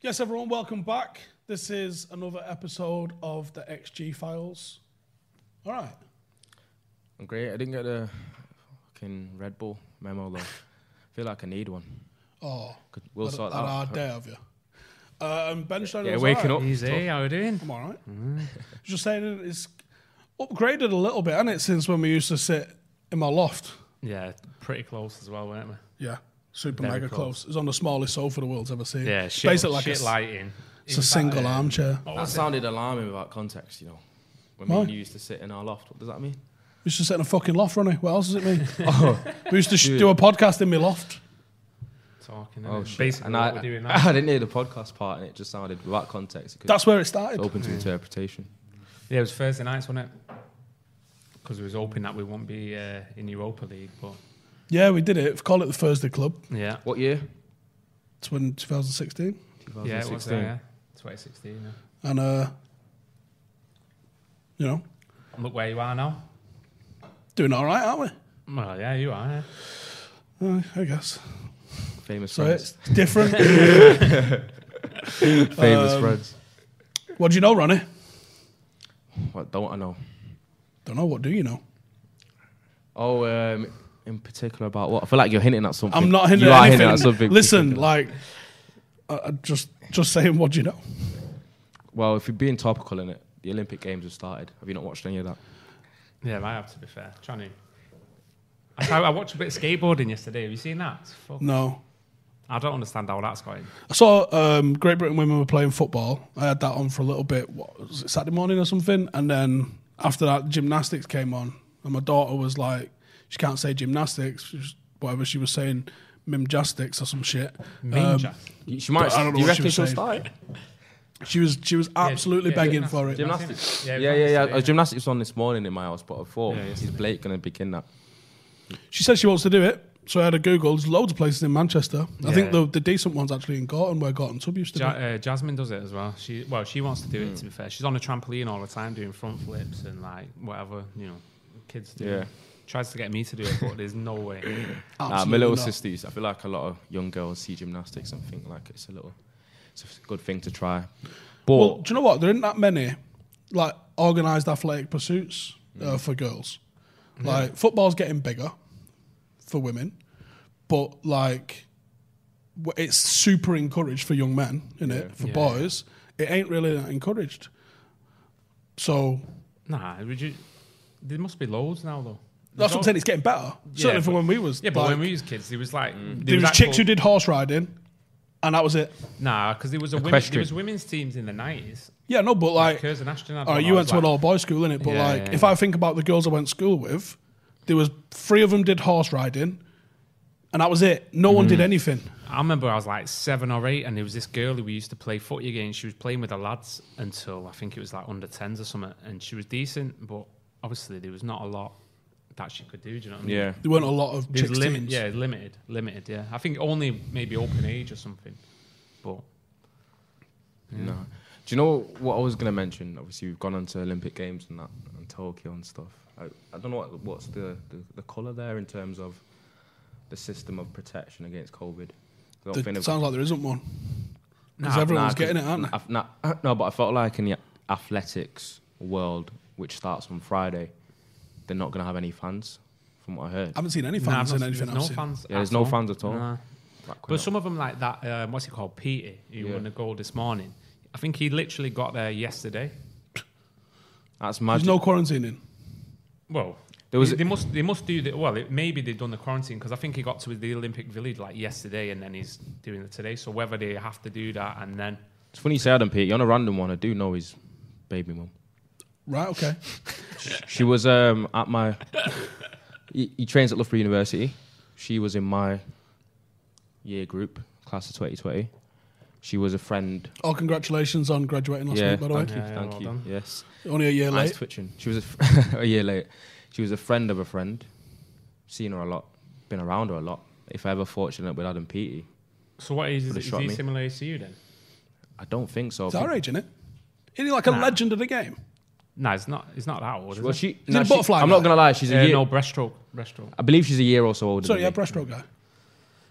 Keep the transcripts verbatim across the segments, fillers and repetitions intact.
Yes, everyone, welcome back. This is another episode of the X G Files. All right. I'm great. I didn't get a fucking Red Bull memo though. I feel like I need one. Oh, We'll that, sort that that out. hard day of you. Uh, and Ben Steiner Yeah, was waking all up. right. Easy, how are you doing? I'm all right. Mm. Just saying it's upgraded a little bit, hasn't it, since when we used to sit in my loft? Yeah, pretty close as well, weren't we? Yeah, super Very mega close. close. It's on the smallest sofa the world's ever seen. Yeah, It's shit, basically like shit a, lighting. it's a single armchair. That sounded alarming without context, you know. When Why? me and you used to sit in our loft, what does that mean? We used to sit in a fucking loft, Ronnie. What else does it mean? oh, we used to sh- do a podcast in my loft. Talking, Oh, innit? shit. Basically And what I, we're doing now. I didn't hear the podcast part and it just sounded without context. It could- That's where it it's started. open to interpretation. Yeah, it was Thursday nights, wasn't it? Because we was hoping that we wouldn't be uh, in Europa League, but Yeah, we did it. Call it the Thursday Club. yeah, What year? It's when twenty sixteen. yeah, it was uh, yeah, twenty sixteen. Yeah. And, uh, you know, And look where you are now. doing all right, aren't we? Well, yeah, you are. Yeah. Uh, I guess. Famous So friends. it's different. Famous um, friends. What do you know, Ronnie? What don't I know? Don't know. What do you know? Oh, um, in particular about what? I feel like you're hinting at something. I'm not hinting you at are anything. hinting at something. Listen, particular. like, uh, uh, just just saying, what do you know? Well, if you're being topical in it, the Olympic Games have started. Have you not watched any of that? Yeah, I have to be fair. Trying to. I, I watched a bit of skateboarding yesterday. Have you seen that? It's fuck- No. I don't understand how that's going. I saw um, Great Britain women were playing football. I had that on for a little bit. What, was it Saturday morning or something? And then after that, gymnastics came on. And my daughter was like, she can't say gymnastics. She was, whatever she was saying, mimjastics or some shit. Um, You- She might. I don't know do you what she reckon was she'll saying. start? She was she was absolutely yeah, begging gymnastics. for it. Gymnastics. Yeah, Yeah, it was yeah, yeah. on yesterday, Uh, Gymnastics was on this morning in my house, but I thought, Yeah, is yesterday. Blake going to be kidnapped? She said she wants to do it. So I had a Google. There's loads of places in Manchester. I think Yeah. the, the decent one's actually in Gorton, where Gorton Tub used to Ja- be. uh, Jasmine does it as well. She well, she wants to do it. Mm. To be fair, she's on a trampoline all the time doing front flips and like whatever you know, kids do. Yeah. Tries to get me to do it, but there's no way. Nah, my Absolutely little not. sister used. I feel like a lot of young girls see gymnastics and think like it's a little, it's a good thing to try. But Well, do you know what? There aren't that many like organised athletic pursuits uh, for girls. Like football's getting bigger for women, but like w- it's super encouraged for young men, isn't it? Yeah. For Yeah. boys, it ain't really that encouraged. So Nah, would you? There must be loads now though. that's what I'm There's saying. It's getting better. Certainly for but- when we was. Yeah, but like, when we was kids, there was like there was chicks who did horse riding, and that was it. Nah, because there was a women, Equestrian. there was women's teams in the nineties. Yeah, no, but like, Kers and Ashton had all right, one. you I went was to an like- all boys school, innit? But Yeah, like, yeah, if yeah. I think about the girls I went to school with, there was three of them did horse riding, and that was it. No one Mm. did anything. I remember I was like seven or eight, and there was this girl who we used to play footy against. She was playing with the lads until I think it was like under tens or something, and she was decent, but obviously there was not a lot that she could do. Do you know what I mean? yeah, There weren't a lot of There's chicks limit, teams. yeah, limited, limited. Yeah, I think only maybe open age or something, but no. Do you know what I was going to mention? Obviously, we've gone on to Olympic Games and that, and Tokyo and stuff. I, I don't know what what's the, the, the colour there in terms of the system of protection against COVID. I don't There- think it they've- sounds like there isn't one. Because Nah, everyone's Nah, getting it, 'cause aren't they? I've- nah, no, but I felt like in the athletics world, which starts on Friday, they're not going to have any fans, from what I heard. I haven't seen any Nah, fans I've in not- anything there's I've no seen. fans. Yeah, there's at no all. fans at all. Nah. Back But when some of them like that, um, what's it called, Petey, who Yeah. won the goal this morning. I think he literally got there yesterday. That's There's magic. no quarantining. Well, There was they, a- they must they must do the well. It, maybe they've done the quarantine because I think he got to the Olympic Village like yesterday, and then he's doing it today. So whether they have to do that and then It's funny you say Adam Pete. On a random one, I do know his baby mum. Right, okay. She was um, at my... he, he trains at Loughborough University. She was in my year group, class of twenty twenty. She was a friend... All congratulations on graduating last yeah, week, by the way. thank you, Yeah, yeah, thank well you. done. Yes. Only a year Nice late. twitching. She was a, f- a year late. She was a friend of a friend. Seen her a lot. Been around her a lot. If I ever fortunate with Adam Peaty, so what age is, Would've is shot he me. similar age to you then? I don't think so. It's our age, isn't it? Isn't he like a Nah. legend of the game? No, it's not. It's not that old. Is Well, it? she, he no, a she- butterfly I'm guy? not gonna lie. She's a Uh, year. no breaststroke. Breaststroke. I believe she's a year or so older. Sorry, yeah, than me. breaststroke guy.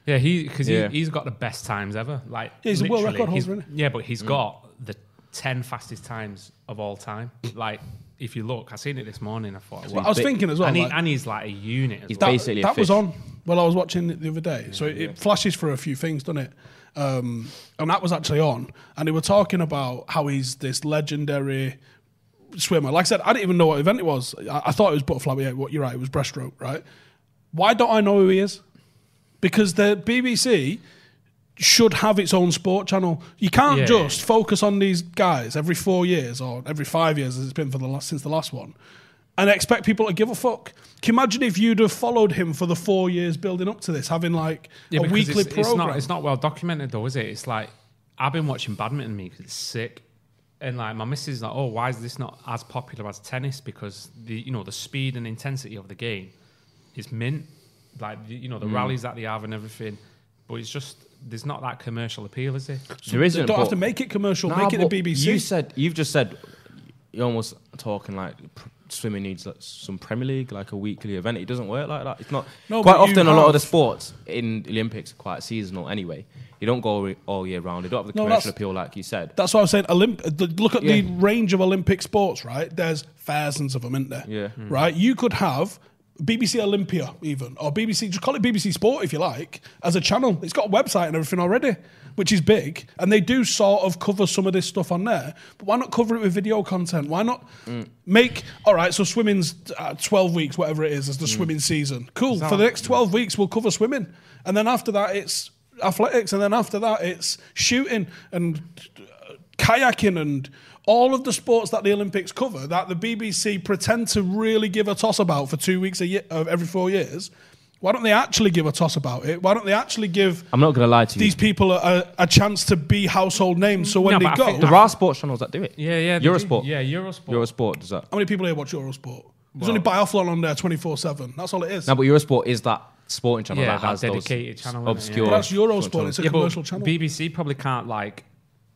Yeah, he because Yeah. he, he's got the best times ever. Like Yeah, he's a world literally, record he's- holder, isn't Yeah, but he's got the ten fastest times of all time. Like, if you look, I seen it this morning. I thought, Well, I was bit- thinking as well. and, he, like, and he's like a unit. As He's well. that basically a that was fish. on while I was watching it the other day. So it, it flashes for a few things, doesn't it? Um, and that was actually on. And they were talking about how he's this legendary swimmer. Like I said, I didn't even know what event it was. I, I thought it was butterfly. Yeah, what you're right. It was breaststroke, right? Why don't I know who he is? Because the B B C should have its own sport channel. You can't Yeah, just yeah. focus on these guys every four years or every five years, as it's been for the last since the last one, and expect people to give a fuck. Can you imagine if you'd have followed him for the four years building up to this, having like Yeah, a because weekly it's, program? It's not, it's not well documented though, is it? It's like I've been watching badminton me because it's sick, and like my missus is like, oh, why is this not as popular as tennis? Because the you know the speed and intensity of the game is mint, like the, you know the rallies that they have and everything. But it's just there's not that commercial appeal, is it? There They isn't. don't have but- to make it commercial. Nah, make it the but B B C. You said you've just said you're almost talking like pr- swimming needs like some Premier League, like a weekly event. It doesn't work like that. It's not. No, quite but you often, a lot of the have- sports in the Olympics are quite seasonal anyway. You don't go re- all year round. They don't have the No, commercial that's- appeal like you said. That's what I was saying. Olymp- the, look at the Yeah. range of Olympic sports, right? There's thousands of them, isn't there? Yeah. Right? You could have B B C Olympia even, or B B C, just call it B B C Sport if you like, as a channel. It's got a website and everything already, which is big. And they do sort of cover some of this stuff on there. But why not cover it with video content? Why not make, all right, so swimming's uh, twelve weeks, whatever it is, as the swimming season. Cool. For the next twelve weeks, we'll cover swimming. And then after that, it's athletics. And then after that, it's shooting and uh, kayaking and all of the sports that the Olympics cover that the B B C pretend to really give a toss about for two weeks a year, uh, every four years. Why don't they actually give a toss about it? Why don't they actually give I'm not going to lie to you. these people a, a chance to be household names? So when No, they but I go, think There are sports channels that do it. Yeah, yeah. they do. Eurosport. Yeah, Eurosport. Eurosport does that. how many people here watch Eurosport? There's Well- only biathlon on there twenty-four seven. That's all it is. No, but Eurosport is that sporting channel Yeah, that that has dedicated those channel, isn't it? obscure. Yeah. But that's Eurosport. sporting It's a Yeah, but commercial channel. B B C probably can't like,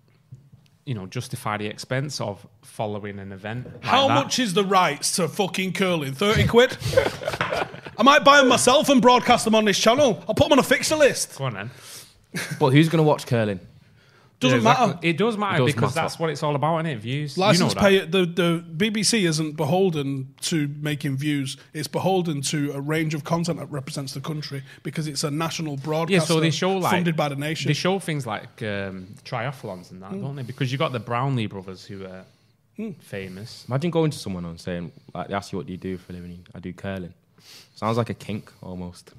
you know, justify the expense of following an event. Like How that. much is the rights to fucking curling? thirty quid? I might buy them myself and broadcast them on this channel. I'll put them on a fixture list. Go on then. But who's going to watch curling? Doesn't Yeah, exactly. matter. It does matter It does because matter. that's what it's all about, isn't it? Views. License you know pay, that. the, the B B C isn't beholden to making views. It's beholden to a range of content that represents the country because it's a national Yeah, broadcaster so they show like funded by the nation. They show things like um, triathlons and that, don't they? Because you got the Brownlee brothers who are famous. Imagine going to someone and saying, like, they ask you what do you do for a living. I do curling. Sounds like a kink almost.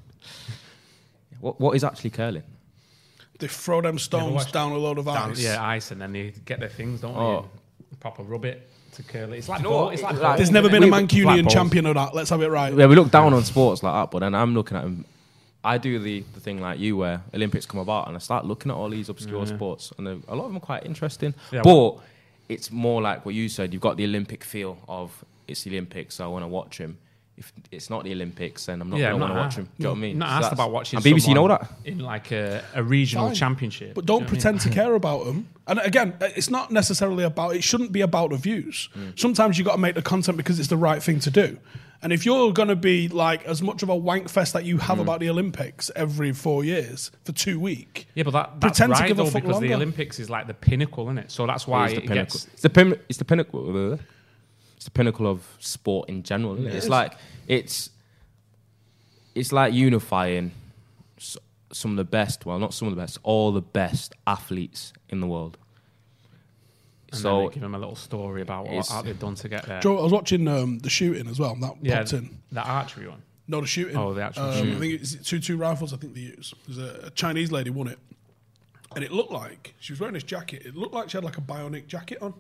what What is actually curling? They throw them stones watched down a load of Down- ice. yeah, ice, and then they get their things, don't Oh. they? Proper rub it to curl it. It's like You know ball. what? It's like Like- ball, There's isn't never it? been a We- Mancunian Black balls. champion of that. Let's have it right. Yeah, we look down on sports like that, but then I'm looking at them. I do the, the thing like you, where Olympics come about, and I start looking at all these obscure Yeah. sports, and they're- a lot of them are quite interesting. Yeah, but it's more like what you said. You've got the Olympic feel of it's the Olympics, so I want to watch him. If it's not the Olympics, then I'm not Yeah, going to I'm want to not watch a- him. Do you know what I mean? Not So asked that's- about watching. And B B C know someone that. in like a, a regional Fine. championship, But Do you don't know what I mean? pretend to care about them. And again, it's not necessarily about, it shouldn't be about the views. Sometimes you got to make the content because it's the right thing to do. And if you're going to be like as much of a wank fest that you have about the Olympics every four years for two weeks, Yeah, but that, that's Pretend to right give a though, fuck because the longer. Olympics is like the pinnacle, isn't it? So that's why It is the it pinnacle. gets. It's the pin, It's the pinnacle. It's the pinnacle of sport in general. Isn't it? It It's is. like it's it's like unifying s- some of the best. Well, not some of the best. All the best athletes in the world. And then So they give them a little story about what it's- how they've done to get there. Joe, I was watching um, the shooting as well. That yeah, popped in. the archery one. No, the shooting. Oh, the actual um, shooting. I think it's two two rifles. I think they use. There's a, a Chinese lady won it, and it looked like she was wearing this jacket. It looked like she had like a bionic jacket on.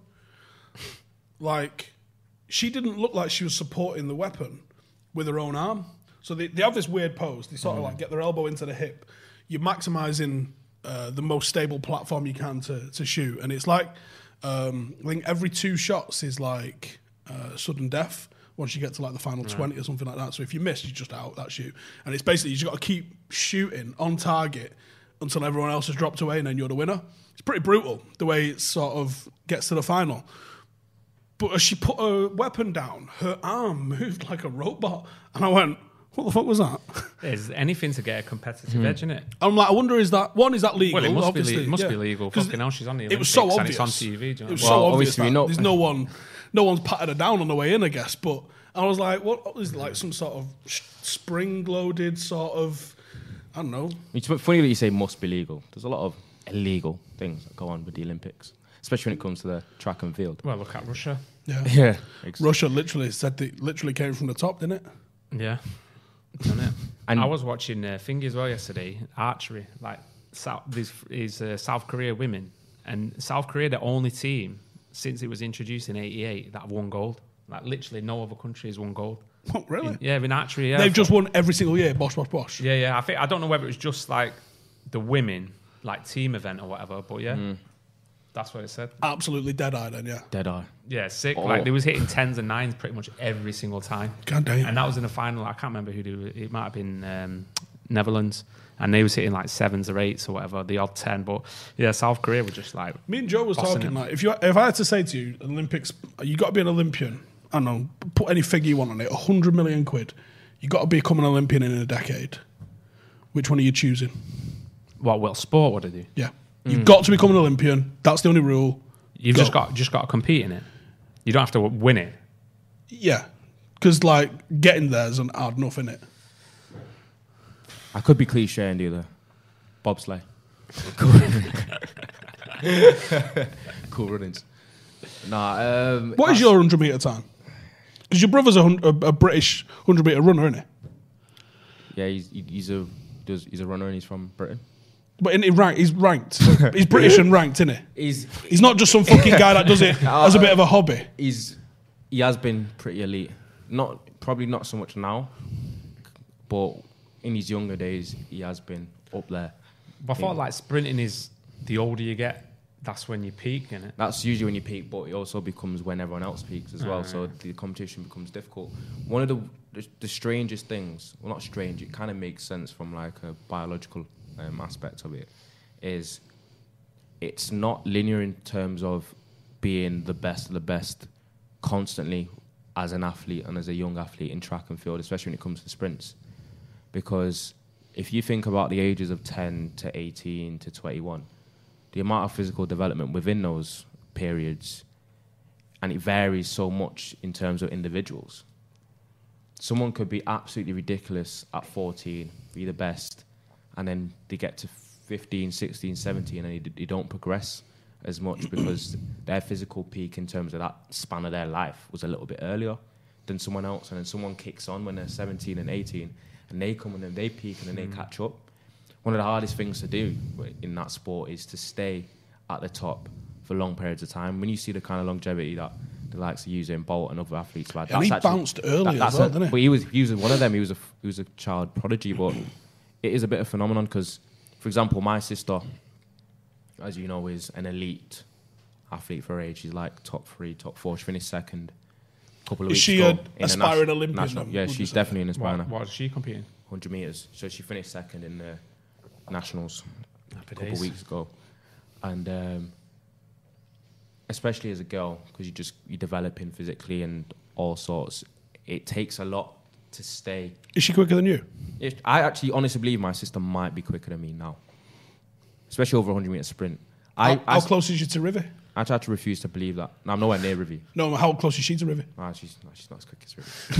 Like she didn't look like she was supporting the weapon with her own arm. So they, they have this weird pose. They sort of like get their elbow into the hip. You're maximizing uh, the most stable platform you can to to shoot, and it's like um, I think every two shots is like uh, sudden death. Once you get to like the final twenty or something like that. So if you miss, you're just out that shoot. And it's basically you just got to keep shooting on target until everyone else has dropped away and then you're the winner. It's pretty brutal the way it sort of gets to the final. But as she put her weapon down, her arm moved like a robot. And I went, What the fuck was that? There's anything to get a competitive Hmm. edge in it. I'm like, I wonder, is that one? Is that legal? Well, it must Obviously, be. Le- it must yeah. be legal. 'Cause Fucking hell, she's on the It Olympics was so and obvious. it's on T V. Do you know It was what I so Well, obvious. obviously That we know- there's no one, no one's patted her down on the way in, I guess. But I was like, what is it, like some sort of spring-loaded sort of, I don't know. It's funny that you say must be legal. There's a lot of illegal things that go on with the Olympics, especially when it comes to the track and field. mean? Well, look at Russia. Yeah. Yeah. Russia literally said they literally came from the top, didn't it? Yeah. Done it. And- I was watching uh, thingy as well yesterday, archery. Like South, this is uh, South Korea women, and South Korea the only team since it was introduced in eighty-eight that have won gold. Like literally, no other country has won gold. Oh, really? In, yeah, in archery. Yeah, They've just won every single year. Bosh, bosh, bosh. Yeah, yeah. I think I don't know whether it was just like the women, like team event or whatever, but yeah, Mm. that's what it said. Absolutely dead-eyed then, yeah. Dead eye. Yeah, sick. Oh. Like they was hitting tens and nines pretty much every single time. God damn. And that was in the final. I can't remember who do it. It might have been um, Netherlands, and they was hitting like sevens or eights or whatever, the odd ten. But yeah, South Korea were just like Me and Joe was Bossing talking it. like if you if I had to say to you, Olympics, you got to be an Olympian. I don't know, put any figure you want on it, a hundred million quid. You got to become an Olympian in a decade. Which one are you choosing? what? Well, sport. What do they do? Yeah, you've got to become an Olympian. That's the only rule. You've Go. just got just got to compete in it. You don't have to win it. Yeah, because like getting there's an hard enough in it. I could be cliche and do the bobsleigh. Cool runnings. Nah. Um, What is your hundred meter time? Because your brother's a, hun- a, a British hundred meter runner, isn't he? Yeah, he's he's a does he's a runner and he's from Britain. But in, in rank, he's ranked. He's British and ranked, isn't he? He's He's not just some fucking guy that does it as a bit of a hobby. he's he has been pretty elite. Not probably not so much now, but in his younger days he has been up there. But I thought like sprinting is the older you get, that's when you peak in it. That's usually when you peak, but it also becomes when everyone else peaks as well. Ah, So yeah. the competition becomes difficult. One of the, the the strangest things, well, not strange, it kind of makes sense from like a biological um, aspect of it, is it's not linear in terms of being the best of the best constantly as an athlete and as a young athlete in track and field, especially when it comes to sprints, because if you think about the ages of ten to eighteen to twenty-one, the amount of physical development within those periods, and it varies so much in terms of individuals. Someone could be absolutely ridiculous at fourteen, be the best, and then they get to fifteen, sixteen, seventeen, and they, they don't progress as much because their physical peak in terms of that span of their life was a little bit earlier than someone else, and then someone kicks on when they're seventeen and eighteen, and they come and then they peak and then they catch up. One of the hardest things to do in that sport is to stay at the top for long periods of time. When you see the kind of longevity that the likes of Usain Bolt and other athletes have had, And he that's actually- bounced early that- as that's well, a- didn't he? But he was, he was one of them. He was a, he was a child prodigy, but it is a bit of a phenomenon because, for example, my sister, as you know, is an elite athlete for her age. She's like top three, top four. She finished second a couple of Is weeks she ago. an in the aspiring nation- Olympian national- then, Yeah, would you she's say? definitely an aspiring. What, what is she competing? one hundred meters. So she finished second in the nationals Happy a couple days. of weeks ago, and um, especially as a girl, because you just you're developing physically and all sorts. It takes a lot to stay. Is she quicker than you? If, I actually honestly believe my sister might be quicker than me now, especially over a hundred meter sprint. I how, I, how close is she to Rivy? I try to refuse to believe that. No, I'm nowhere near Rivy. No, how close is she to Rivy? Ah, she's no, she's not as quick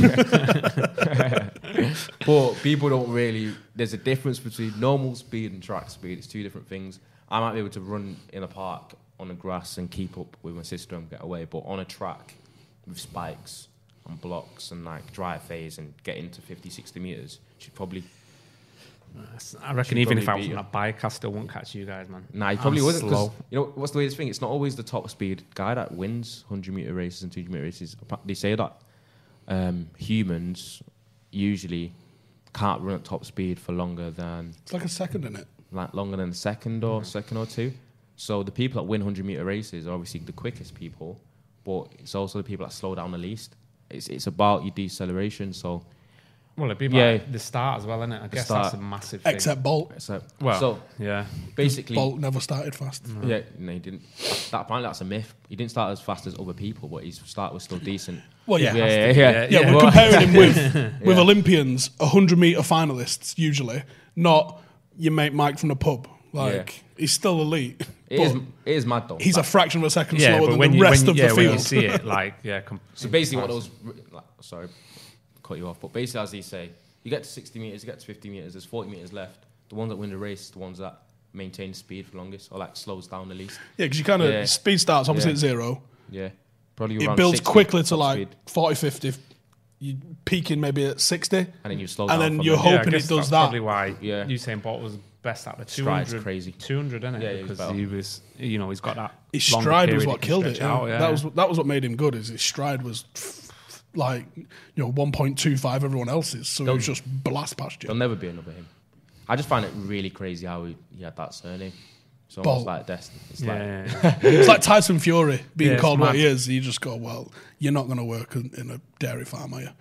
as Rivy. But people don't really. There's a difference between normal speed and track speed. It's two different things. I might be able to run in a park on the grass and keep up with my sister and get away, but on a track with spikes and blocks and like dry phase and get into fifty, sixty meters, she'd probably. I reckon She'd even if I probably was beat on a bike, I still wouldn't catch you guys, man. Nah, he probably I'm wasn't. 'Cause slow. you know what's the weirdest thing? It's not always the top speed guy that wins hundred meter races and two hundred meter races. They say that um, humans usually can't run at top speed for longer than It's like a second in it. like longer than a second or second or two. So the people that win hundred meter races are obviously the quickest people, but it's also the people that slow down the least. It's it's about your deceleration. So Well, it'd be Yeah. like the start as well, isn't it? I guess start. that's a massive thing. Except Bolt. So, well, so yeah. basically, Bolt never started fast. yeah, no, he didn't. That apparently that's a myth. He didn't start as fast as other people, but his start was still decent. Well, yeah. Yeah, Yeah, yeah, Yeah, yeah. yeah. we're But- comparing him with, with Yeah. Olympians, one hundred metre finalists, usually, not your mate Mike from the pub. Like, Yeah. he's still elite. It but is, it is mad though. he's a fraction of a second Yeah, slower but than when the you, rest when, of yeah, the when you field. see it, like, yeah. Com- So basically, what those like, sorry, cut you off. But basically, as they say, you get to sixty meters, you get to fifty meters. There's forty meters left. The ones that win the race, the ones that maintain speed for longest, or like slows down the least. Yeah, because you kind of, Yeah. speed starts obviously Yeah. at zero. Yeah, probably It around builds sixty quickly to top like speed, forty, fifty. You peaking maybe at sixty. and then you slow and down. then from you're there. hope- yeah, I hoping it guess does that's that. Probably why Yeah. Usain Bolt was best at the two Stride's hundred. crazy. two hundred, isn't it? Yeah, he was because better. he was, you know, he's got that. His longer stride was period what he can killed it. stretch Yeah. out, yeah. That was that was what made him good. Is his stride was f- f- like you know one point two five everyone else's, so it Don't- was just blast past There'll you. never be another him. I just find it really crazy how he, he had that surname. It's Bolt. almost like destiny. It's Yeah, like yeah, yeah. It's like Tyson Fury being Yeah, it's called what mad. he is. You just go, well, you're not going to work in, in a dairy farm, are you?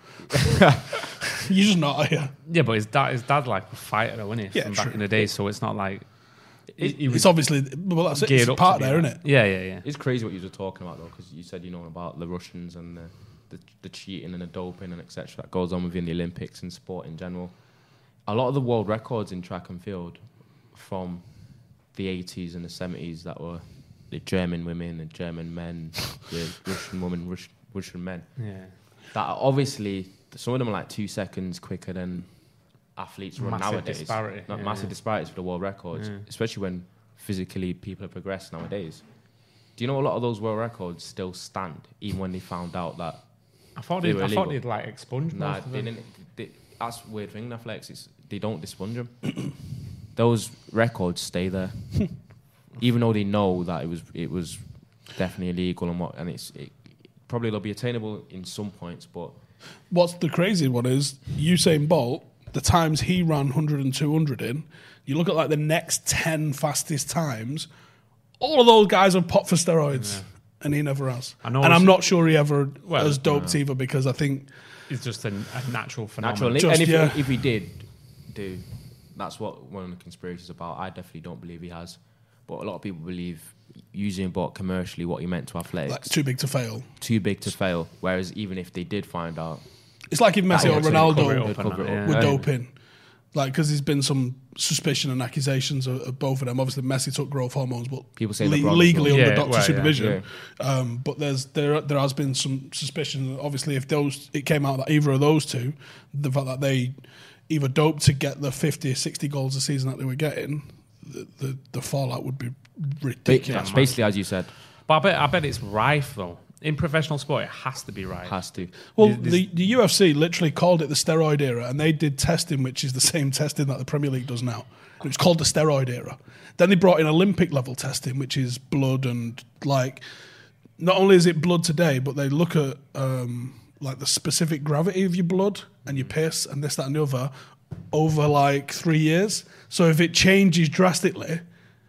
You're just not, are you? Yeah, but his dad, his dad, like a fighter, though, wasn't he? Yeah, From true. back in the day, so it's not like he, he was It's obviously well, that's it. geared It's up part to be there, that. isn't it? Yeah, yeah, yeah. it's crazy what you were talking about though, because you said you know about the Russians and the, the the cheating and the doping and et cetera that goes on within the Olympics and sport in general. A lot of the world records in track and field from the eighties and the seventies that were the German women, the German men, the Russian women, Russian, Russian men. Yeah. That are obviously some of them are like two seconds quicker than athletes run Massive nowadays. disparity, Not yeah, massive yeah. disparities for the world records, Yeah. especially when physically people have progressed nowadays. Do you know a lot of those world records still stand, even when they found out that? I thought They they'd, were I thought illegal. they'd like expunge Nah, most of they them. didn't. They, that's a weird thing in athletics. It's, they don't dispunge them. Those records stay there, even though they know that it was it was definitely illegal and what, and it's it, probably they'll be attainable in some points, but What's the crazy one is Usain Bolt, the times he ran one hundred and two hundred in, you look at like the next ten fastest times, all of those guys have popped for steroids. And he never has. I know and I'm it's- not sure he ever Well, has doped either because I think It's just a, a natural phenomenon. natural. And, Just, and if, yeah. if he did do, that's what one of the conspiracies is about. I definitely don't believe he has, but a lot of people believe using Bolt commercially what he meant to athletics like too big to fail. too big to fail. Whereas even if they did find out, It's like if Messi That or would cover it Ronaldo up they'd and cover that, it yeah. up. were Yeah. doping. Like, because there's been some suspicion and accusations of, of both of them. Obviously, Messi took growth hormones, but People say le- LeBron as legally well. under Yeah, doctor well, yeah. supervision. Um, but there's there there has been some suspicion. Obviously, if those it came out that either of those two, the fact that they either doped to get the fifty, sixty goals a season that they were getting, the the, the fallout would be ridiculous. that's basically as you said, But I bet, I bet it's rife, though. In professional sport, it has to be rife. has to. Well, There's- the, the U F C literally called it the steroid era, and they did testing, which is the same testing that the Premier League does now. It was called the steroid era. Then they brought in Olympic level testing, which is blood and like. Not only is it blood today, but they look at um, like the specific gravity of your blood and your piss and this, that, and the other over like three years. So if it changes drastically,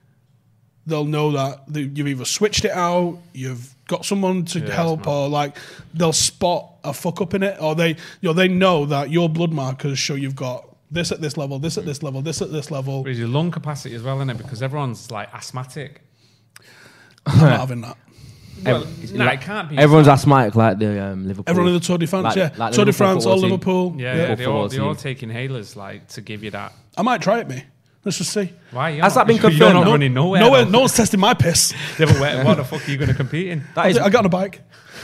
they'll know that the- you've either switched it out, you've got someone to Yeah, help, that's mad. or like they'll spot a fuck up in it, or they, you know, they know that your blood markers show you've got this at this level, this at this level, this at this level. But it's your lung capacity as well, isn't it? Because everyone's like asthmatic. I'm not having that. Well, Ev- no, like- it can't be. Everyone's asthmatic like the um, Liverpool. Everyone in the Tour de France, Like- yeah, like the Tour de Liverpool France or football team. Liverpool. Yeah, yeah. yeah, they all, football they all team. take inhalers like to give you that. I might try it, me. Let's just see. Why? You're Has not- that been You're confirmed? not No- running nowhere. No, one- though. no one's testing my piss. Yeah, but where, what the fuck are you going to compete in? That I is, got on a bike.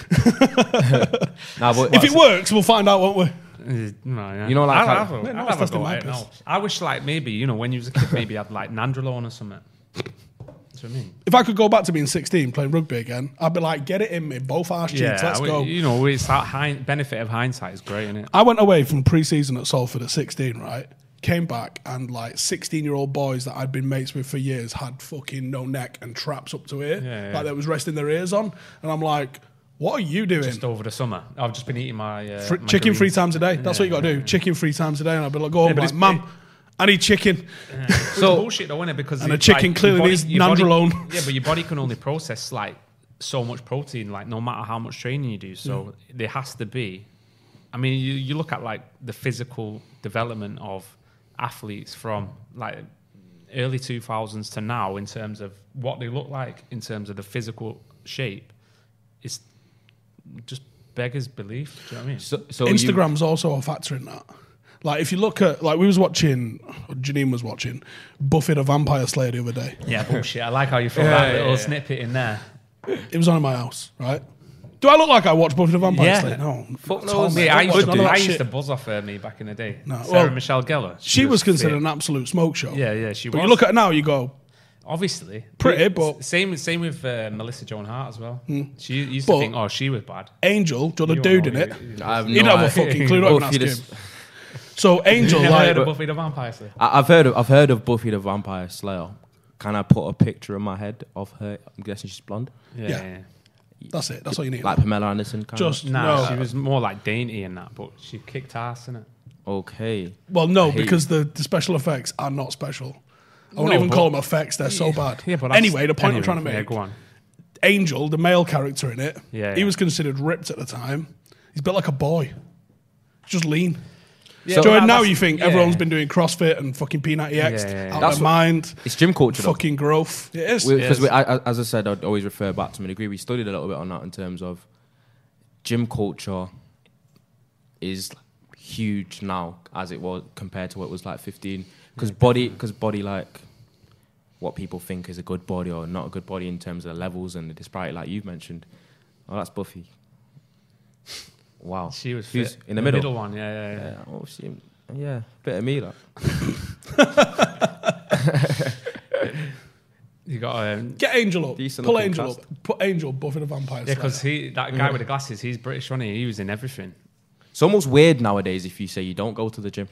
nah, but If it works, we'll find out, won't we? Uh, No, yeah. You know, like I'll how- have a- Yeah, no I'll one's have a testing go my at it, piss. no. I wish, like, maybe, you know, when you was a kid, maybe I'd like Nandrolone or something. That's what I mean. If I could go back to being sixteen playing rugby again, I'd be like, get it in me, both arse cheeks, let's I would- go. You know, it's that hind, benefit of hindsight is great, isn't it? I went away from pre-season at Salford at sixteen, right? Came back and like sixteen-year-old boys that I'd been mates with for years had fucking no neck and traps up to here, Yeah, yeah. like they was resting their ears on, and I'm like, what are you doing? Just over the summer. I've just been eating my, uh, Fr- my chicken greens. three times a day. That's Yeah, what you got to yeah, do. yeah. Chicken three times a day, and I'd be like, go home, but like, it's- Mum, I need chicken. It's So- bullshit though, isn't it? Because And a it's chicken like, clearly your body- needs your body- Nandrolone. Yeah, but your body can only process like so much protein, like no matter how much training you do. So there has to be I mean, you, you look at like the physical development of athletes from like early two thousands to now in terms of what they look like, in terms of the physical shape. It's just beggars belief. Do you know what I mean? So, so Instagram's also a factor in that. Like, if you look at, like, we was watching, Janine was watching, Buffy the Vampire Slayer the other day. Yeah, bullshit. I like how you throw Yeah, that yeah, little yeah. snippet in there. It was on in my house, right? Do I look like I watch Buffy the Vampire Yeah. Slayer? No. Fuck Tom, knows. mate, Yeah, I don't used, watch to, none of that I used shit. to buzz off her me back in the day. No, Sarah well, Michelle Gellar. She was considered fit. an absolute smoke show. Yeah, yeah, she But was. you look at her now, you go, Obviously. Pretty, but- Same same with uh, Melissa Joan Hart as well. She used But- to think, oh, she was bad. Angel, do you know You the dude know, in it? you- you- I have He'd no have a idea. fucking clue, don't even Buffy ask the- him. So Angel, You never heard like, of Buffy the Vampire Slayer? I- I've heard of I've heard of Buffy the Vampire Slayer. Can I put a picture in my head of her? I'm guessing she's blonde, Yeah. Yeah. yeah. that's it. That's all you need. like Pamela Anderson. Kind Just Nah, no. she was more like dainty in that, but she kicked ass in it. of. Okay. Well, no, hate- because the, the special effects are not special. I won't No, even but- call them effects. They're so bad. Yeah, but that's- anyway, the point anyway, I'm trying to Yeah, make, go on. Angel, the male character in it, Yeah, he yeah. was considered ripped at the time. He's built like a boy. Just lean. Yeah, So but that- now that's- you think yeah. everyone's been doing CrossFit and fucking Peanut E X Yeah, yeah, yeah. out That's of their what- mind. It's gym culture, though. Fucking growth. It is. Because Yes. I, I, as I said, I'd always refer back to my degree. We studied a little bit on that in terms of gym culture is huge now as it was compared to what it was like fifteen. Because body, because body like what people think is a good body or not a good body in terms of the levels and the disparity, like you've mentioned. Oh, that's Buffy. Wow, She was Who's fit. in the middle. one, yeah, yeah, yeah. Yeah, oh, she, yeah, bit of me, like. You got um, Get Angel up. Decent Pull looking Angel cast. up. Put Angel Buffy the Vampire yeah, Slayer. because he that guy with the glasses, he's British, wasn't he? He was in everything. It's almost weird nowadays if you say you don't go to the gym.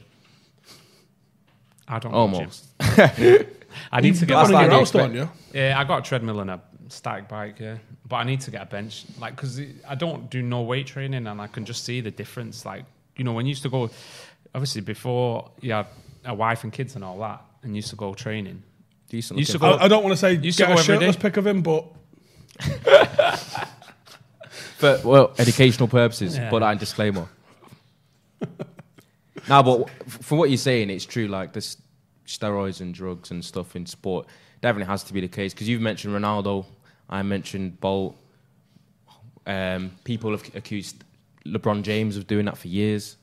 I don't. go to Almost. gym. I need You to get get one in like your the house, expect- don't you? Yeah, I got a treadmill and a static bike, yeah. But I need to get a bench, like, because I don't do no weight training, and I can just see the difference. Like, you know, when you used to go, obviously before you had a wife and kids and all that, and you used to go training. Decent. You used to looking. go- I, I don't want to say used to get go a every shirtless day. pic of him, but For, well, educational purposes, Yeah. but that disclaimer. Now, but from what you're saying, it's true. Like this steroids and drugs and stuff in sport definitely has to be the case. Because you've mentioned Ronaldo, I mentioned Bolt. Um, people have accused LeBron James of doing that for years.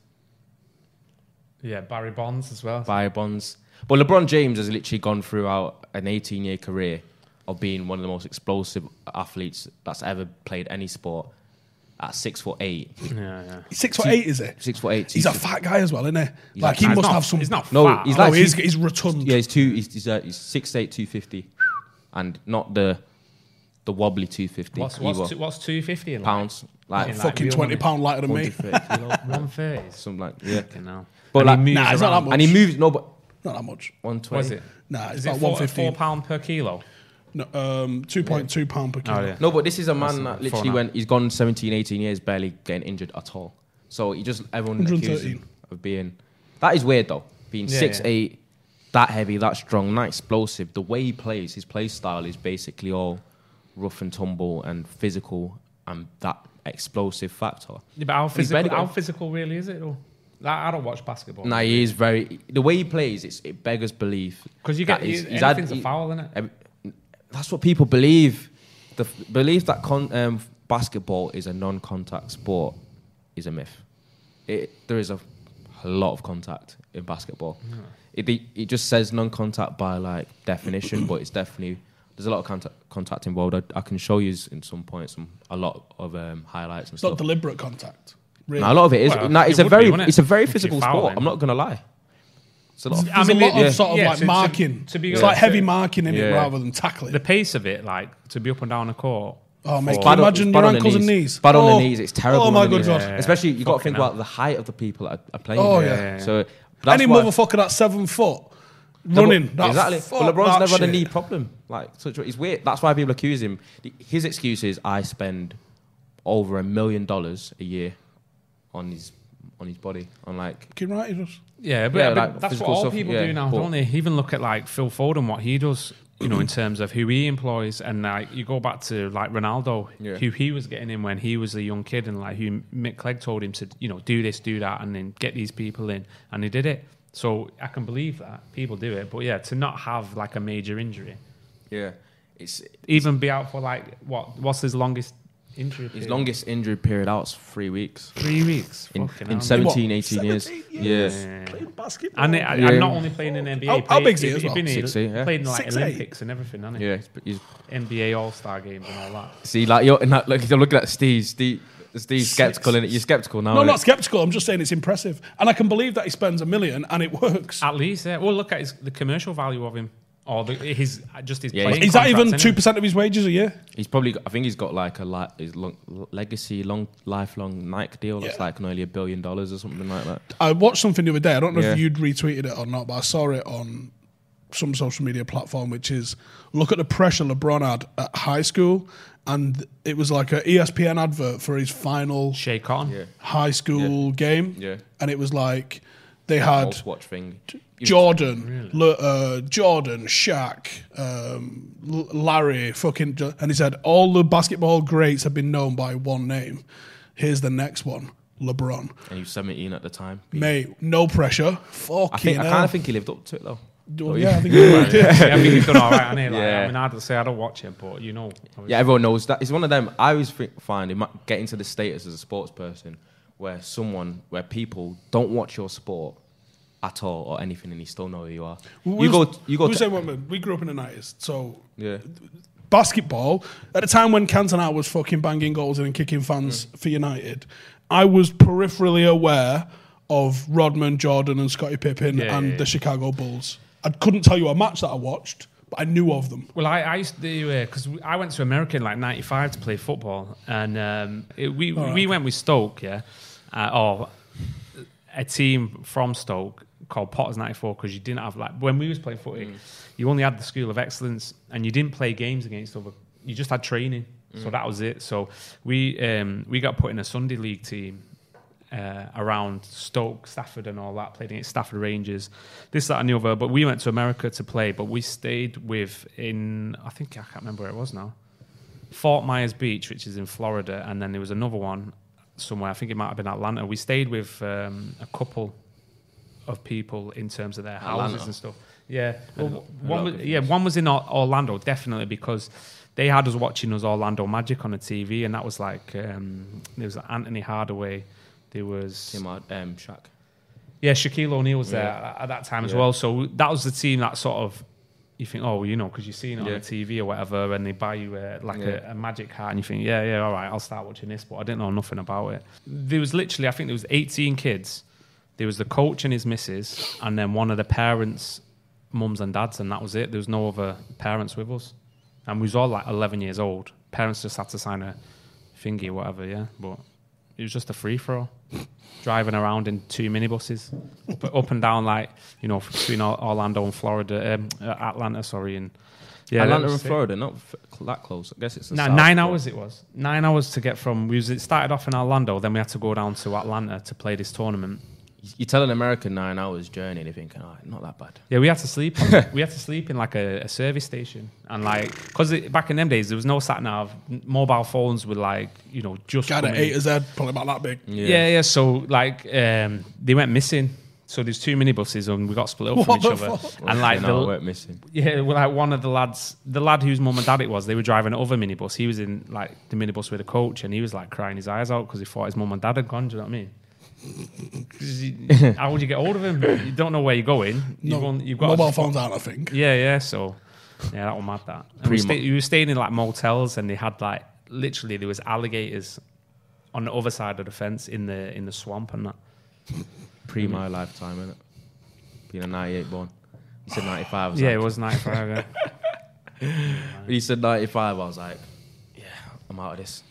Yeah, Barry Bonds as well. Buy bonds. But LeBron James has literally gone throughout an eighteen-year career of being one of the most explosive athletes that's ever played any sport. At six foot eight, Yeah, yeah. he's six foot eight, is he? six foot eight. He's a fat guy as well, isn't he? He's Like, a- he he's must not- have some. He's not No, fat. he's Oh, like he's, two- he's rotund. Yeah, he's two. He's, he's, uh, he's six eight, two fifty, and not the the wobbly two fifty What's what's either. two, what's two fifty in like? Pounds, like In like Fucking real twenty money. pound lighter than one me. hundred thirty kilo, One thirty. something like yeah. Fucking hell. But And like, he moves Nah, it's not around. that much. and he moves no, but Not that much. one What twenty. is it? Nah, it's Is about it one four, four fifteen. pound per kilo? No, um, two point two pound per kilo. Oh, yeah. No, but this is a man That's that not- literally four went. He's gone seventeen, eighteen years, barely getting injured at all. So he just everyone one hundred accuses thirteen. him of being. That is weird though. Being Yeah, six yeah. eight, that heavy, that strong, that explosive. The way he plays, his play style is basically all rough and tumble and physical, and that explosive factor. Yeah, but how He's physical, barely how got- physical really is it though? Like, I don't watch basketball. Nah, he is very. The way he plays, it's, it beggars belief. Because you get that he's- you, he's had- anything's a he- foul, isn't it? Every- That's what people believe. The f- belief that con- um, basketball is a non-contact sport is a myth. It, there is a, a lot of contact in basketball. It, it it just says non-contact by like definition, but it's definitely there's a lot of contact, contact involved. I, I can show you in some points some a lot of um, highlights and It's not stuff. deliberate contact. Really. Now, a lot of it is. Well, nah, it's it a would very be, wouldn't it? it's a very If you're physical sport. fouling. I'm not gonna lie. It's a lot. Of, There's I mean, a lot it- of sort of yeah, like to- to- marking. to be it's honest, like heavy it- marking in it Yeah. rather than tackling. The pace of it, like to be up and down the court. Oh, mate, for- can you Bad on- imagine it's your bad on the ankles and knees. knees? Bad on oh, the knees. It's terrible. Oh, on my the good knees. God. Yeah. Especially you got to Fucking think hell. about the height of the people that are playing. Oh, there. yeah. Yeah, yeah. So that's Any why, motherfucker that's seven foot No, running. but- that exactly. fuck But LeBron's that never had a shit. knee problem. Like, such he's weird. That's why people accuse him. His excuse is, I spend over a million dollars a year on his on his body. On like, Fucking right, he does. Yeah, but, Yeah, but like that's what physical all stuff, people yeah, do now, but- don't they? Even look at like Phil Foden, what he does. you know, in terms of who he employs. And like you go back to like Ronaldo, Yeah. who he was getting in when he was a young kid, and like who Mick Clegg told him to, you know, do this, do that, and then get these people in, and he did it. So I can believe that people do it, but yeah, to not have like a major injury, Yeah, it's even be out for like what? What's his longest injury? his period? longest injury period out was three weeks three weeks. in, Fucking in hell. seventeen, What, eighteen years. seventeen Yeah. Yeah. Playing basketball. And, it, Yeah. and not only playing in N B A, How- how played- big's he he'd- as he'd well? been in- Six eight, yeah. Played in like Six eight. Olympics and everything, hasn't he? Yeah, he's, he's N B A All Star games and all that. see like you're not like you're looking at Steve. Steve, Steve's skeptical in it. You're skeptical now. No, I'm innit? not skeptical. I'm just saying it's impressive, and I can believe that he spends a million and it works. At least, yeah. Well, look at his, the commercial value of him, or the, his just his. Yeah, playing Is that even contracts two anyway. percent of his wages a year? He's probably. Got, I think he's got like a li- his long, legacy, long, lifelong Nike deal. That's Yeah. like nearly a billion dollars or something like that. I watched something the other day. I don't know Yeah. if you'd retweeted it or not, but I saw it on some social media platform, which is look at the pressure LeBron had at high school, and it was like a E S P N advert for his final Shea Cotton. Yeah, high school game, yeah. and it was like they had Most watch thing. Jordan, L- uh, Jordan, Shaq, um, L- Larry, fucking, Jo- and he said all the basketball greats have been known by one name. Here's the next one, LeBron. And he was seventeen at the time. Mate, no pressure. Fucking I think I hell. kind of think he lived up to it though. Well, yeah, I think you're right. Yeah, I think he's done all right. Hasn't he? Like, Yeah. I mean, I'd say I don't watch him, but you know. Yeah, everyone knows that. It's one of them. I always think, find it might get into the status as a sports person where someone, where people don't watch your sport at all or anything, and you still know who you are. We you was- go, you go. we To, say women. We grew up in the nineties, so yeah, basketball at the time when Cantona was fucking banging goals in and kicking fans Mm. for United, I was peripherally aware of Rodman, Jordan, and Scottie Pippen Yeah, and yeah, yeah. the Chicago Bulls. I couldn't tell you a match that I watched, but I knew of them. Well, I, I used to because I went to America in like ninety-five to play football, and um, it, we All right. we went with Stoke, yeah, uh, or a team from Stoke called Potters ninety-four, because you didn't have like when we was playing footy, Mm. you only had the School of Excellence, and you didn't play games against other. You just had training, Mm. so that was it. So we um, we got put in a Sunday league team. Uh, around Stoke, Stafford, and all that, played against Stafford Rangers, this, that, and the other. But we went to America to play. But we stayed with in I think I can't remember where it was now. Fort Myers Beach, which is in Florida, and then there was another one somewhere. I think it might have been Atlanta. We stayed with um, a couple of people in terms of their houses Atlanta. and stuff. Yeah, A well, lot- a one lot was, of yeah, one was in Or- Orlando, definitely, because they had us watching us Orlando Magic on the T V, and that was like um, there was Anthony Hardaway. There was Tim, Hard- um, Shaq. yeah, Shaquille O'Neal was there Yeah. at, at that time as Yeah. well. So that was the team that sort of you think, oh, you know, because you've seen it on Yeah. the T V or whatever, and they buy you a, like Yeah. a, a Magic hat, and you think, yeah, yeah, all right, I'll start watching this, but I didn't know nothing about it. There was literally, I think there was eighteen kids. There was the coach and his missus, and then one of the parents, mums and dads, and that was it. There was no other parents with us, and we was all like eleven years old. Parents just had to sign a thingy or whatever, yeah, but it was just a free for all. Driving around in two minibuses, up, up and down, like, you know, between Or- Orlando and Florida, um, uh, Atlanta, sorry, and yeah, that Atlanta was and it. Florida, not f- that close. I guess it's the Nah, south, nine but- hours it was. Nine hours to get from. We was, it started off in Orlando, then we had to go down to Atlanta to play this tournament. You tell an American nine hours journey, and you're thinking, oh, not that bad. Yeah, we had to sleep. we had to sleep in like a, a service station, and like because back in them days there was no sat nav, mobile phones were like you know just Guy at coming. A to Z, probably about that big. Yeah, yeah. So like um, they went missing. So there's two minibuses and we got split up from What each the other. fuck? And like no, the, weren't missing. yeah, well, like one of the lads, the lad whose mum and dad it was, they were driving another minibus. He was in like the minibus with a coach, and he was like crying his eyes out because he thought his mum and dad had gone. Do you know what I mean? 'Cause you- how would you get hold of him? You don't know where you're going. You've, No, only- you've got mobile to, phones aren't, I think. yeah, yeah. So yeah, that was mad. That and we, Pre-mo- stay, we were staying in like motels, and they had like literally there was alligators on the other side of the fence in the in the swamp and that. Pre my lifetime, innit? Being a ninety-eight born. You said ninety-five. Yeah, it was ninety-five. Yeah. When you said ninety-five, I was like, yeah, I'm out of this.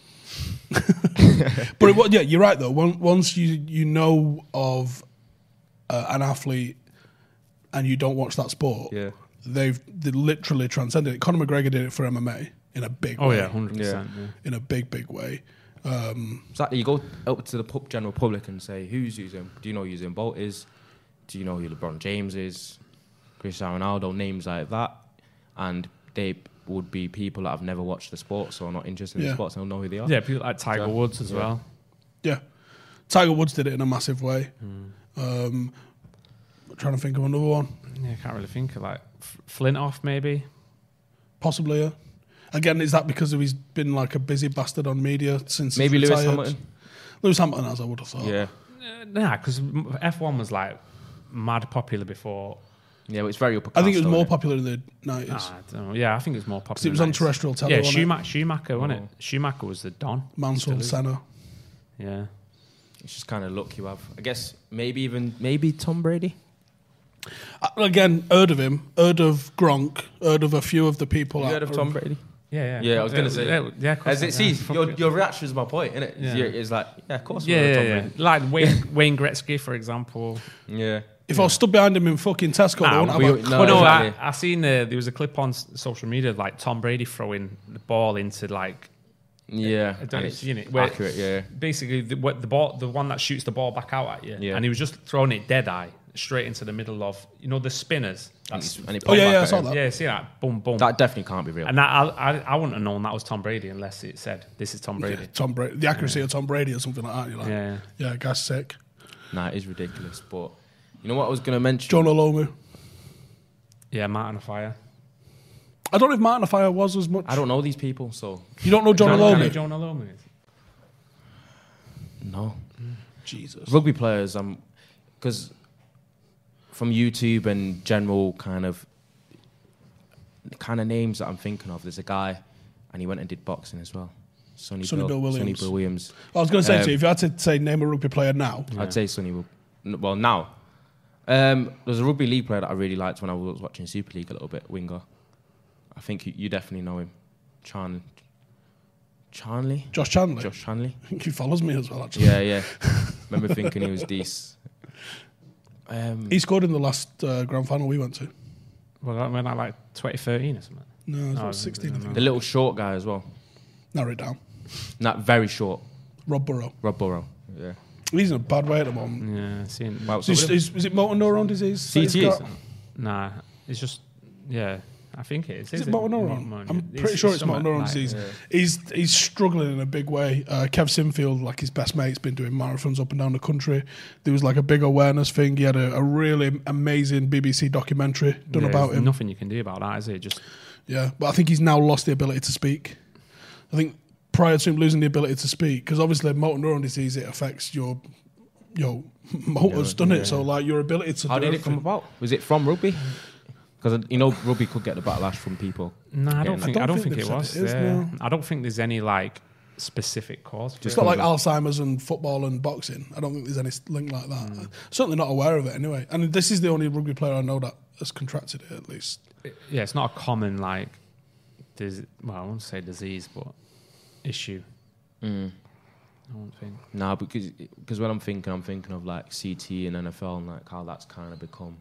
But it, wa- yeah, you're right though. Once, once you you know of uh, an athlete and you don't watch that sport, Yeah. they've they literally transcended it. Conor McGregor did it for M M A in a big Oh way. yeah, hundred percent. in a big big way. Um, Exactly. You go up to the pub, general public and say, who's using? Do you know who Usain Bolt is? Do you know who LeBron James is? Cristiano Ronaldo, names like that. And they would be people that have never watched the sport, or not interested in Yeah. the sports, and don't know who they are. Yeah, people like Tiger Yeah. Woods as Yeah. well. Yeah. Tiger Woods did it in a massive way. Hmm. Um, I'm trying to think of another one. Yeah, I can't really think of like F- Flintoff maybe. Possibly, yeah. Again, is that because he's been like a busy bastard on media since Maybe he's Lewis retired? Hamilton. Lewis Hamilton, as I would have thought. Yeah, Uh, nah, because F one was like mad popular before. yeah, but it's very upper I think it was class, more though, popular in the nineties. Nah, I don't know. Yeah, I think it was more popular. Because it was on nineties. terrestrial telly, Yeah, wasn't it? Schumacher, Schumacher, wasn't Oh. it? Schumacher was the Don. Mansell, Still is. Senna. Yeah. It's just kind of luck you have. I guess maybe even maybe Tom Brady. Uh, Again, heard of him, heard of Gronk, heard of a few of the people. You that heard of are- Tom Brady? Yeah, yeah. Yeah, I was gonna say. Yeah, yeah, of course As it I- sees, yeah, fuck your it. your reaction is my point, isn't it? Yeah. Yeah. It's like, yeah, of course. Yeah, we heard yeah, of Tom yeah. Brady. Like Wayne, Wayne Gretzky, for example. Yeah. If I was stood behind him in fucking Tesco, I Nah, wouldn't we- have a no, well, no, exactly. I, I seen uh, there was a clip on s- social media like Tom Brady throwing the ball into like Yeah. I don't and know, it's you know, where- accurate, yeah. basically the, what the ball, the one that shoots the ball back out at you, Yeah. and he was just throwing it dead eye straight into the middle of you know the spinners. And That's, it's- and it Oh, popped yeah, back yeah, I at saw him. that. yeah, see that boom, boom, That definitely can't be real. and that, I, I, I wouldn't have known that was Tom Brady unless it said this is Tom Brady. Yeah, Tom Brady, the accuracy of Tom Brady or something like that. You're like, Yeah, yeah, yeah. guy's sick. Nah, it is ridiculous. But you know what I was going to mention? John Olomu. yeah, Martin Fire. I don't know if Martin Fire was as much. I don't know these people, so You don't know John Do you know who Olomu? John Olomu is? no. Jesus. Rugby players, um, because from YouTube and general kind of kind of names that I'm thinking of, there's a guy, and he went and did boxing as well. Sonny, Sonny Bill, Bill Williams. Sonny Bill Williams. I was going to say Um, to you, if you had to say name a rugby player now, I'd say Sonny Bill. n- Well, now. Um, there's a rugby league player that I really liked when I was watching Super League a little bit, winger. I think you, you definitely know him. Chan, Charnley? Josh Chandler. Josh Chanley? I think he follows me as well, actually. Yeah, yeah. Remember thinking he was decent. Um, He scored in the last uh, grand final we went to. Well, that went out like twenty thirteen or something. No, it was Oh, about sixteen, I no. think. the little short guy as well. Narrow it down. Not very short. Rob Burrow. Rob Burrow. Yeah. He's in a bad way at the moment. Yeah, seeing. Well, Is, is, is it motor neuron disease? C T. that he's got? Nah, it's just yeah. I think it is. Is it it? motor Mo- neuron? mo- I'm pretty sure it's motor something neuron like- disease. yeah. He's he's struggling in a big way. Uh, Kev Sinfield, like his best mate's been doing marathons up and down the country. There was like a big awareness thing. He had a, a really amazing B B C documentary done Yeah, about there's him. Nothing you can do about that, is it? Just Yeah, but I think he's now lost the ability to speak. I think prior to him losing the ability to speak, because obviously motor neuron disease, it affects your your motors, Yeah, doesn't yeah. it? So like your ability to How do did it come everything. about? Was it from rugby? Because you know rugby could get the backlash from people. no, I Yeah, don't I think. I don't don't think think, they've it said was. it is, yeah. no. I don't think there's any like specific cause. For It's it. got like Alzheimer's and football and boxing. I don't think there's any link like that. Mm. Certainly not aware of it anyway. And this is the only rugby player I know that has contracted it at least. Yeah, it's not a common like. Dis- well, I won't say disease, but issue. Mm. I won't think. Nah, because because when I'm thinking, I'm thinking of like C T and N F L and like how that's kind of become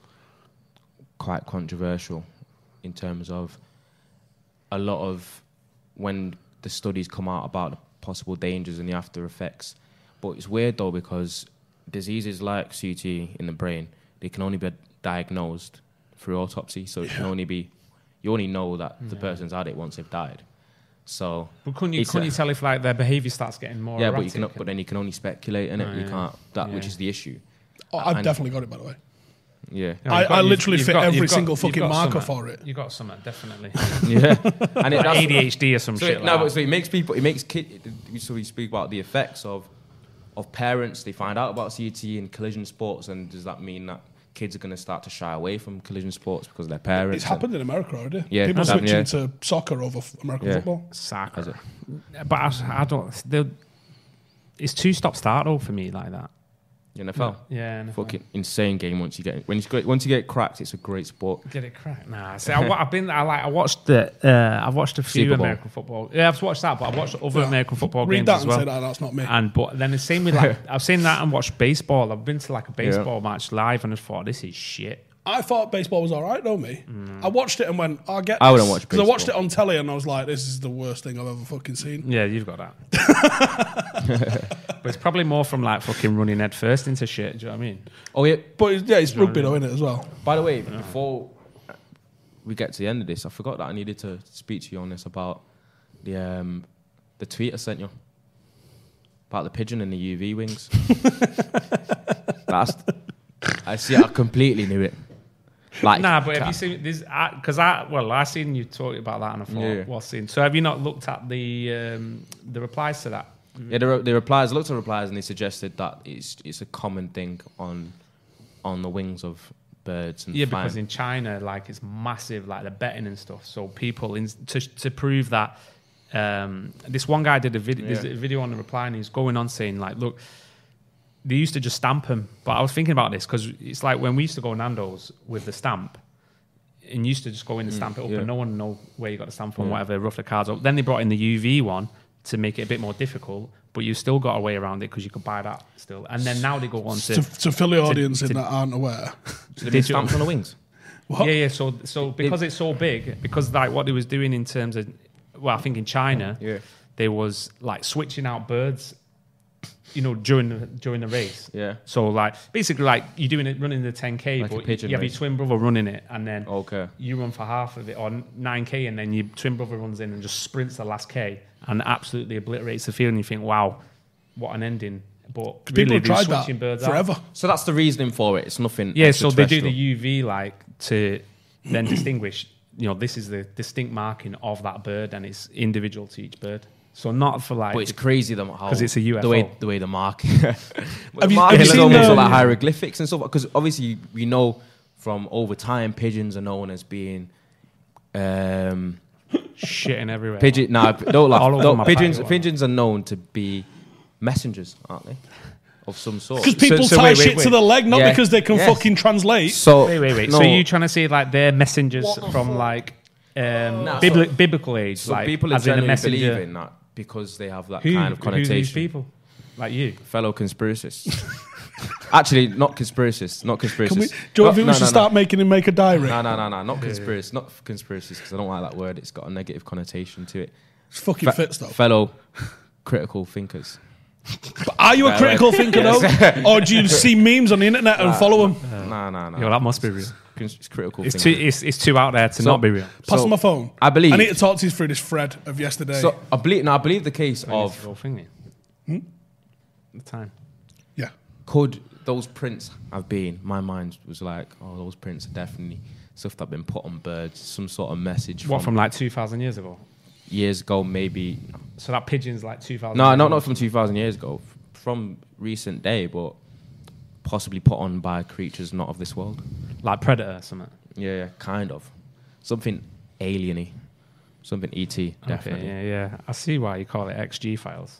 quite controversial in terms of a lot of when the studies come out about the possible dangers and the after effects. But it's weird though because diseases like C T in the brain, they can only be diagnosed through autopsy. So it can Yeah. only be, you only know that the Yeah. person's had it once they've died. So But couldn't you? It's Couldn't a- you tell if like their behaviour starts getting more? yeah, but you can, erratic but then you can only speculate in it. Oh, you yeah. can't that, which Yeah. is the issue. Oh, I've And- definitely got it, by the way. Yeah, Yeah, I, you've got- I you've- literally you've fit got- every you've got- single you've fucking got marker something. for it. You got something definitely. yeah, and it, that's, A D H D or some so shit. it, like no, that. but so it makes people, it makes kids. So we speak about the effects of of parents. They find out about C T and collision sports, and does that mean that kids are going to start to shy away from collision sports because of their parents? It's happened in America already. Yeah, People it's happened, switching yeah. to soccer over f- American Yeah. football. Has Soccer. it? But I, I don't. they'll- It's two stop start though for me like that. N F L, Yeah, N F L. fucking insane game. Once you get when you get, once you get cracked, it's a great sport. Get it cracked. Nah, see, I, I've been. I like. I watched the. Uh, I've watched a few Super Bowl. American football. Yeah, I've watched that, but I've watched other Yeah. American football Read games that as and well. say that that's not me. And but then the same with like I've seen that and watched baseball. I've been to like a baseball match live and I thought this is shit. I thought baseball was all right, though, me. I watched it and went, oh, I get I this. wouldn't watch Because I watched it baseball. on telly and I was like, this is the worst thing I've ever fucking seen. Yeah, you've got that. But it's probably more from like fucking running head first into shit. Do you know what I mean? Oh yeah. But it's, yeah, it's rugby, though, isn't it, as well? By the way, before we get to the end of this, I forgot that I needed to speak to you on this about the um, the tweet I sent you about the pigeon and the U V wings. That's, I see. I completely knew it. Like, nah, but have you seen this? Because I, I, well, I seen you talk about that, and I thought, Yeah. what's seen? So have you not looked at the um, the replies to that? Yeah, the, re- the replies. I looked at the replies, and they suggested that it's it's a common thing on on the wings of birds. And Yeah, flying. because in China, like it's massive, like the betting and stuff. So people in, to to prove that. Um, this one guy did a video, Yeah. there's a video on the reply, and he's going on saying like, look, they used to just stamp him. But I was thinking about this because it's like when we used to go Nando's with the stamp, and you used to just go in and stamp it up, yeah. and no one know where you got the stamp from, Yeah. whatever, rough the cards up. Then they brought in the U V one to make it a bit more difficult, but you still got a way around it because you could buy that still. And then now they go on to, To, to fill the audience to- in that aren't aware. So they've been stamped on the wings. What? yeah, yeah. So, so because it's so big, because like what they was doing in terms of, well, I think in China, Yeah. there was like switching out birds, you know, during the during the race. Yeah. So like basically like you're doing it running the ten K, Like a but pigeon you have your race. twin brother running it, and then Okay. you run for half of it, or nine K, and then your twin brother runs in and just sprints the last K and absolutely obliterates the field. And you think, wow, what an ending! But People really, have they're tried that switching birds out. forever. So that's the reasoning for it. It's nothing. Yeah, so they do the extraterrestrial. U V like to then distinguish. You know, this is the distinct marking of that bird, and it's individual to each bird. So not for like. But it's crazy the, how 'Cause it's a U F O. the way the way the mark. Have the you- marking have you is seen almost the- like hieroglyphics and stuff. Because obviously we know from over time pigeons are known as being. Um, shitting everywhere. pigeon. No, don't laugh. All over No, my pigeons. patio. Pigeons are known to be messengers, aren't they? Of some sort. Because people so tie wait, wait, shit to wait. the leg, not Yeah. because they can Yes. fucking translate. So Wait, wait, wait. No, So you trying to say like they're messengers What the from fuck? like um, Nah, bibli- so- biblical age? so like, people are as in a generally messenger. believing that because they have that Who, kind of who are these connotation. people? Like you? Fellow conspiracists. Actually, not conspiracists. Not conspiracists. Can we, do you Not- think we no, should no, start making him make a diary? No, no, no, no, not conspiracies. Not conspiracies because I don't like that word. It's got a negative connotation to it. It's fucking Fe- fits though. Fellow critical thinkers. But are you a Right, critical right. thinker though, or do you see memes on the internet and follow them? No, no, no. Yo, that must be real. It's, it's critical It's too, thinking. it's, it's too out there to So- not be real. Pass So, on my phone. I believe. I need to talk to you through this thread of yesterday. So I believe. No, I believe the case Of of whole thingy. The time. yeah, could those prints have been. My mind was like, oh, those prints are definitely stuff that have been put on birds. Some sort of message. What, from, from like two thousand years ago? years ago, maybe. So that pigeon's like two thousand No, years not ago. not from two thousand years ago. f- From recent day, but possibly put on by creatures not of this world. Like Predator or something. Yeah, yeah, kind of. Something alieny. Something E T, definitely. Okay, yeah, yeah. I see why you call it X G files.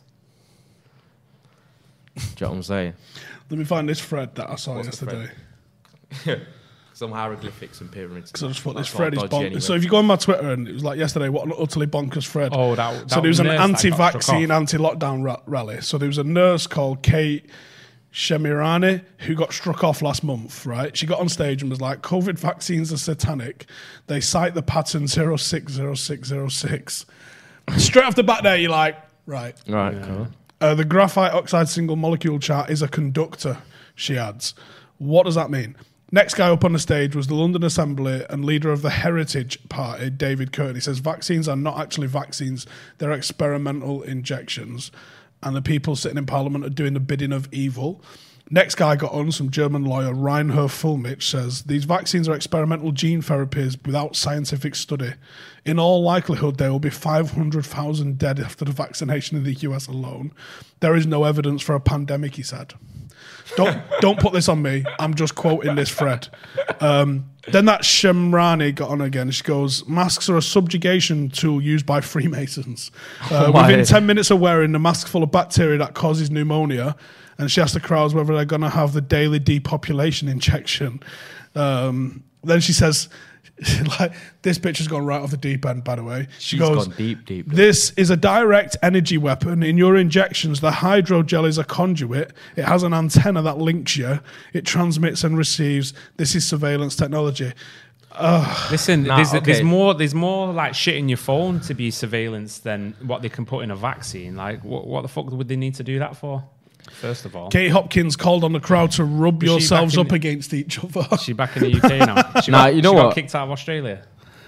Do you know what I'm saying? let me find this thread that I saw What's the yesterday. Some hieroglyphics and pyramids. Because I just thought this That's all thread is dodgy bonkers. anyway. So if you go on my Twitter and it was like yesterday, what an utterly bonkers thread. Oh, that, that so there was an nurse that got struck anti-vaccine, off. anti-lockdown ra- rally. So there was a nurse called Kate Shemirani who got struck off last month, right? She got on stage and was like, COVID vaccines are satanic. They cite the pattern zero six zero six zero six. Straight off the bat there, you're like, right. Right, cool. Uh, the graphite oxide single molecule chart is a conductor, she adds. What does that mean? Next guy up on the stage was the London Assembly and leader of the Heritage Party, David Curtin. He says vaccines are not actually vaccines, they're experimental injections. And the people sitting in Parliament are doing the bidding of evil. Next guy got on, some German lawyer, Reinhard Fulmich, says these vaccines are experimental gene therapies without scientific study. In all likelihood, there will be five hundred thousand dead after the vaccination in the U S alone. There is no evidence for a pandemic, he said. Don't don't put this on me. I'm just quoting this thread. Um, then that Shemrani got on again. She goes, masks are a subjugation tool used by Freemasons. Uh, Oh my within head. ten minutes of wearing, the mask full of bacteria that causes pneumonia. And she asked the crowds whether they're going to have the daily depopulation injection. Um, then she says, like, this bitch has gone right off the deep end, by the way. She She's goes, gone deep, deep. this is a direct energy weapon. In your injections, the hydrogel is a conduit. It has an antenna that links you. It transmits and receives. This is surveillance technology. Listen, Nah, there's, okay. there's more. There's more like shit in your phone to be surveillance than what they can put in a vaccine. Like, what, what the fuck would they need to do that for? First of all, Kate Hopkins called on the crowd to rub Was she yourselves back in up the- against each other. is she back in the U K now? She Nah, got, you know she got what? kicked out of Australia.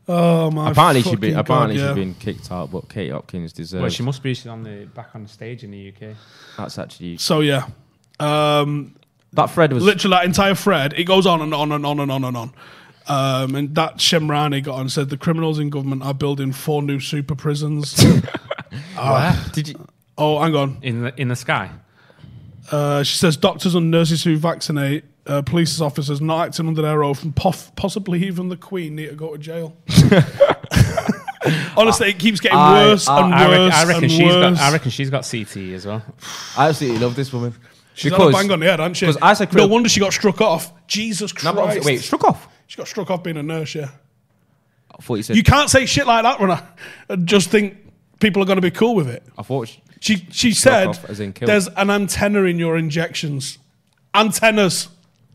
Oh my! Apparently she's been fucking apparently God, yeah. she's been kicked out, but Katie Hopkins deserves. Well, she must be she's on the back on the stage in the U K. That's actually So yeah, um, that thread was literally that entire thread. It goes on and on and on and on and on. Um, and that Shemrani got on and said the criminals in government are building four new super prisons. Where? Did you? Oh, hang on. In the in the sky. Uh, she says doctors and nurses who vaccinate, uh, police officers not acting under their oath, and pof- possibly even the Queen need to go to jail. Honestly, it keeps getting I- worse I- and I, reckon, worse I reckon and she's worse. got. I reckon she's got C T as well. I absolutely love this woman. She's had a bang on the head, hasn't she? 'cause as a No crib- wonder she got struck off. Jesus No, Christ! but obviously- wait, struck off. She got struck off being a nurse. Yeah. I thought you said. You can't say shit like that, Runner, and just think people are going to be cool with it. I thought. She, She she said off as in kill. there's an antenna in your injections. Antennas.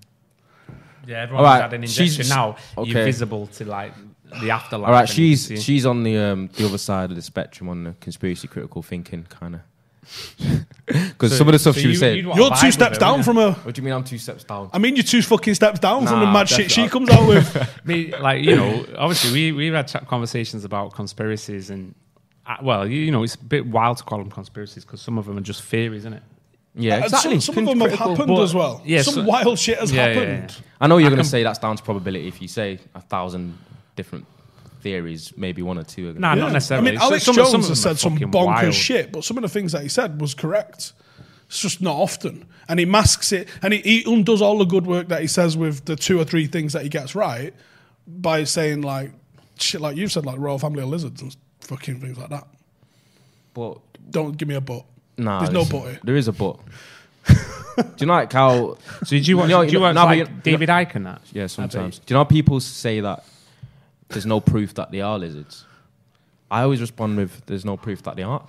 Yeah, everyone's All right, had an she's- injection now. okay. You're visible to like the afterlife. all right, and you she's can see- she's on the um, the other side of the spectrum on the conspiracy critical thinking kind of. Because So- some of the stuff so she was you- saying. you'd want to You're vibe two with steps her, down wouldn't from her. What do you mean I'm two steps down? I mean, you're two fucking steps down from the Nah, mad shit she definitely. comes out with. Me, like you know, obviously we we've had chat conversations about conspiracies and uh, well, you, you know, it's a bit wild to call them conspiracies because some of them are just theories, isn't it? Yeah, And exactly. Some, some of them have Critical, happened but- as well. yeah, some so- wild shit has Yeah, yeah, happened. yeah. I know you're I going to can- say that's down to probability. If you say a thousand different theories, maybe one or two are going Nah, to not Yeah. necessarily. I mean, So- Alex some- some Jones of has them said are some fucking bonkers wild. shit, but some of the things that he said was correct. It's just not often. And he masks it, and he, he undoes all the good work that he says with the two or three things that he gets right by saying, like, shit like you've said, like royal family of lizards and fucking things like that. But Don't give me a but. nah, There's no listen, but here. There is a but. Do you know like how? So did you watch? know- do you watch no, but like you- David Icke and that? Yeah, I bet sometimes. you- Do you know how people say that there's no proof that they are lizards? I always respond with, "There's no proof that they aren't."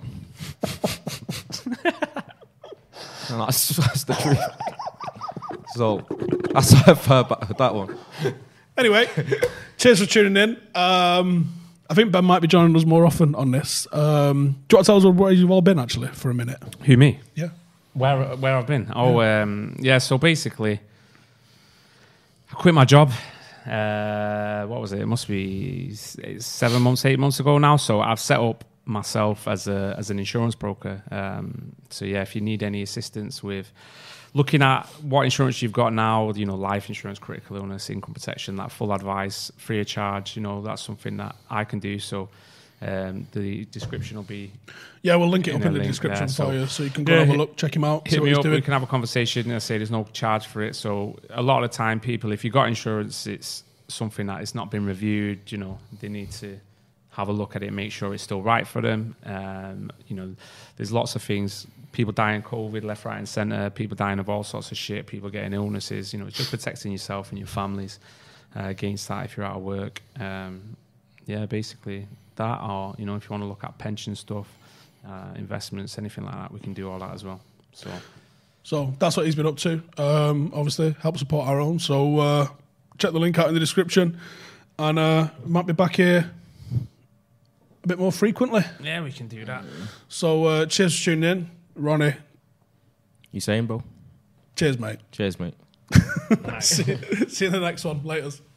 And that's, that's the truth. So that's how I've heard about that one. Anyway, cheers for tuning in. Um, I think Ben might be joining us more often on this. Um, do you want to tell us where you've all been, actually, for a minute? Who me? Yeah. Where where I've been? Oh, yeah. Um, yeah. So basically, I quit my job. Uh, what was it? It must be s- seven months, eight months ago now. So I've set up myself as a as an insurance broker. Um, so yeah, if you need any assistance with looking at what insurance you've got now, you know, life insurance, critical illness, income protection, that full advice, free of charge. You know, that's something that I can do. So. Um, the description will be Yeah, we'll link it In up a in the link description there, so- for you, so you can go Yeah, and have a hit- look, check him out, see hit what me he's up. doing. We can have a conversation. I say there's no charge for it. So a lot of the time, people, if you've got insurance, it's something that it's not been reviewed. You know, they need to have a look at it, make sure it's still right for them. Um, you know, there's lots of things. People dying of COVID, left, right, and centre. People dying of all sorts of shit. People getting illnesses. You know, it's just protecting yourself and your families uh, against that if you're out of work. Um, yeah, basically that, or you know, if you want to look at pension stuff, uh, investments, anything like that, we can do all that as well. So. So that's what he's been up to. Um, obviously, help support our own. So uh, check the link out in the description, and uh, might be back here a bit more frequently. Yeah, we can do that. So uh, cheers for tuning in, Ronnie. You saying, bro? Cheers, mate. Cheers, mate. see, see you in the next one. Laters.